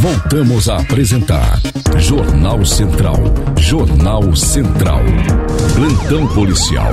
Voltamos a apresentar Jornal Central. Jornal Central. Plantão policial.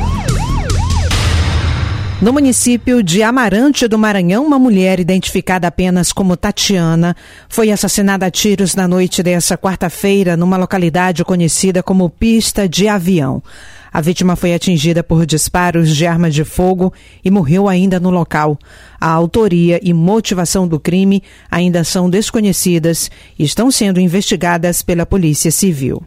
No município de Amarante do Maranhão, uma mulher identificada apenas como Tatiana foi assassinada a tiros na noite dessa quarta-feira numa localidade conhecida como Pista de Avião. A vítima foi atingida por disparos de arma de fogo e morreu ainda no local. A autoria e motivação do crime ainda são desconhecidas e estão sendo investigadas pela Polícia Civil.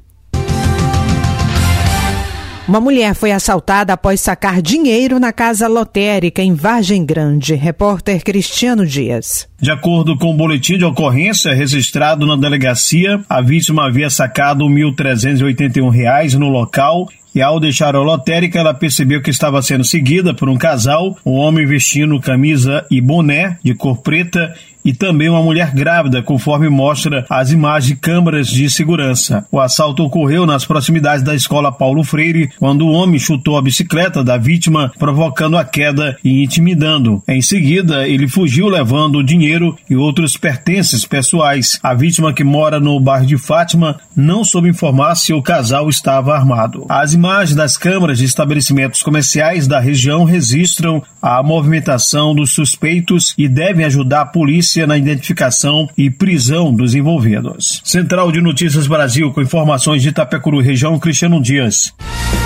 Uma mulher foi assaltada após sacar dinheiro na casa lotérica em Vargem Grande. Repórter Cristiano Dias. De acordo com o boletim de ocorrência registrado na delegacia, a vítima havia sacado R$ 1.381 no local e, ao deixar a lotérica, ela percebeu que estava sendo seguida por um casal, um homem vestindo camisa e boné de cor preta e também uma mulher grávida, conforme mostra as imagens de câmeras de segurança. O assalto ocorreu nas proximidades da escola Paulo Freire, quando o homem chutou a bicicleta da vítima, provocando a queda e intimidando. Em seguida, ele fugiu levando o dinheiro e outros pertences pessoais. A vítima, que mora no bairro de Fátima, não soube informar se o casal estava armado. As imagens das câmeras de estabelecimentos comerciais da região registram a movimentação dos suspeitos e devem ajudar a polícia na identificação e prisão dos envolvidos. Central de Notícias Brasil, com informações de Itapecuru, região, Cristiano Dias.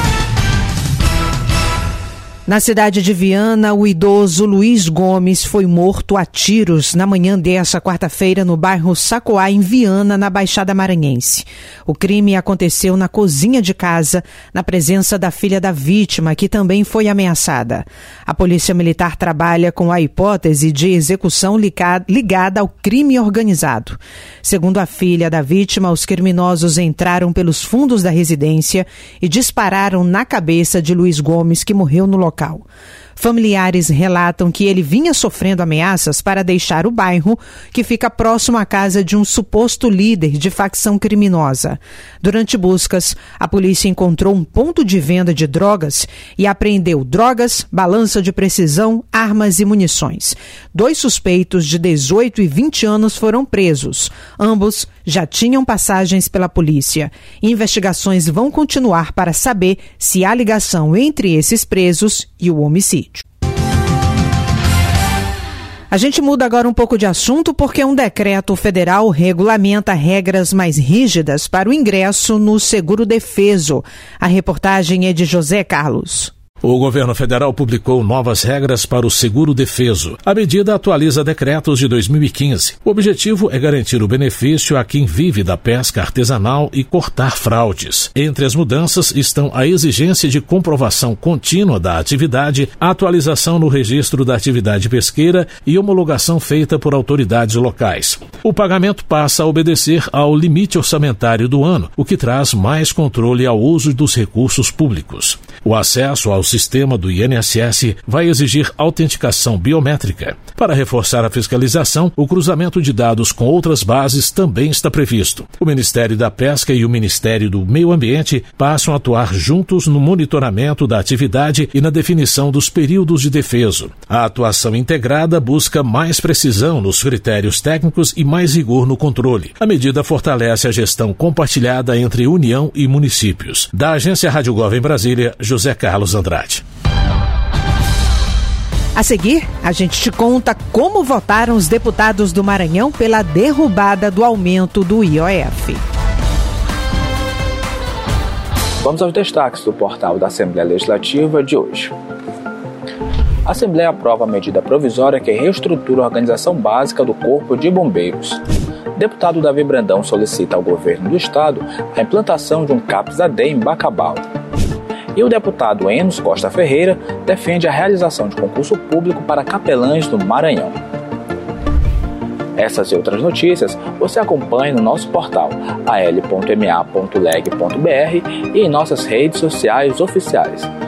Na cidade de Viana, o idoso Luiz Gomes foi morto a tiros na manhã desta quarta-feira no bairro Sacoá, em Viana, na Baixada Maranhense. O crime aconteceu na cozinha de casa, na presença da filha da vítima, que também foi ameaçada. A Polícia Militar trabalha com a hipótese de execução ligada ao crime organizado. Segundo a filha da vítima, os criminosos entraram pelos fundos da residência e dispararam na cabeça de Luiz Gomes, que morreu no local. Familiares relatam que ele vinha sofrendo ameaças para deixar o bairro, que fica próximo à casa de um suposto líder de facção criminosa. Durante buscas, a polícia encontrou um ponto de venda de drogas e apreendeu drogas, balança de precisão, armas e munições. 2 suspeitos de 18 e 20 anos foram presos. Ambos já tinham passagens pela polícia. Investigações vão continuar para saber se há ligação entre esses presos e o homicídio. A gente muda agora um pouco de assunto porque um decreto federal regulamenta regras mais rígidas para o ingresso no seguro-defeso. A reportagem é de José Carlos. O governo federal publicou novas regras para o seguro-defeso. A medida atualiza decretos de 2015. O objetivo é garantir o benefício a quem vive da pesca artesanal e cortar fraudes. Entre as mudanças estão a exigência de comprovação contínua da atividade, a atualização no registro da atividade pesqueira e homologação feita por autoridades locais. O pagamento passa a obedecer ao limite orçamentário do ano, o que traz mais controle ao uso dos recursos públicos. O acesso ao sistema do INSS vai exigir autenticação biométrica. Para reforçar a fiscalização, o cruzamento de dados com outras bases também está previsto. O Ministério da Pesca e o Ministério do Meio Ambiente passam a atuar juntos no monitoramento da atividade e na definição dos períodos de defeso. A atuação integrada busca mais precisão nos critérios técnicos e mais rigor no controle. A medida fortalece a gestão compartilhada entre União e municípios. Da Agência Rádio Gov em Brasília, José Carlos Andrade. A seguir, a gente te conta como votaram os deputados do Maranhão pela derrubada do aumento do IOF. Vamos aos destaques do portal da Assembleia Legislativa de hoje. A Assembleia aprova a medida provisória que reestrutura a organização básica do Corpo de Bombeiros. Deputado Davi Brandão solicita ao governo do estado a implantação de um CAPS-AD em Bacabal. E o deputado Enos Costa Ferreira defende a realização de concurso público para capelães do Maranhão. Essas e outras notícias você acompanha no nosso portal al.ma.leg.br e em nossas redes sociais oficiais.